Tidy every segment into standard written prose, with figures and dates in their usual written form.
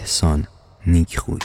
احسان نیکخوی.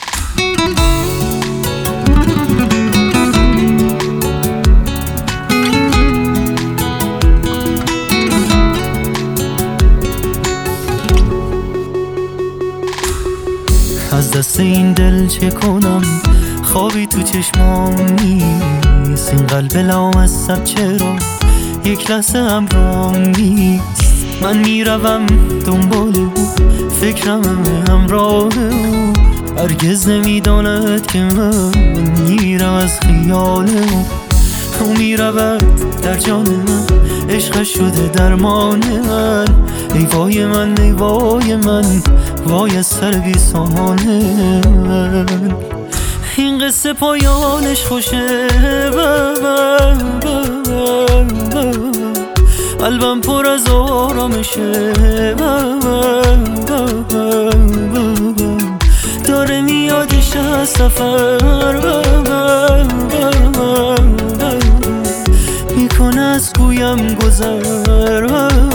از دست این دل چه کنم، خوابی تو چشمام نیست، این قلب لامصب چرا یک لحظه همراهم نیست. من میروم دنبال او، فکرم همراه او، هرگز نمیداند که من میرم از خیال او. او میرود در جان من، عشقش شده درمان من. ای وای من، ای وای من، وای از سر بی سامان من. این قصه پایانش خوشه، قلبم پر از آرامشه، داره میادش از سفر، میکنه از گویم گذر.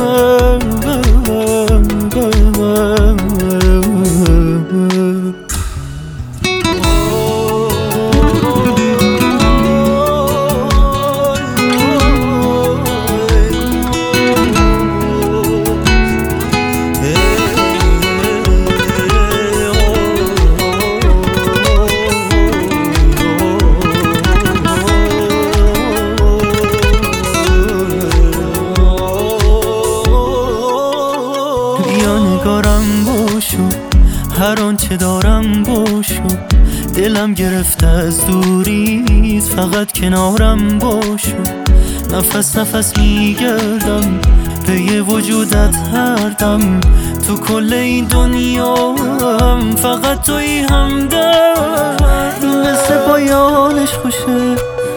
نگارم باشو، هر آنچه دارم باشو، دلم گرفته از دوریت، فقط کنارم باشو. نفس نفس میگردم پی وجودت هر دم، تو کل این دنیا هم فقط توی همدم. این قصه پایانش خوشه،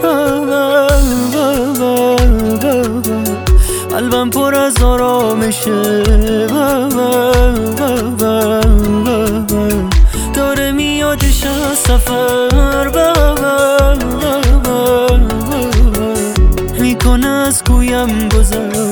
قلبم پر از آرامشه، داره میادش از سفر، میکنه از گویم گذر.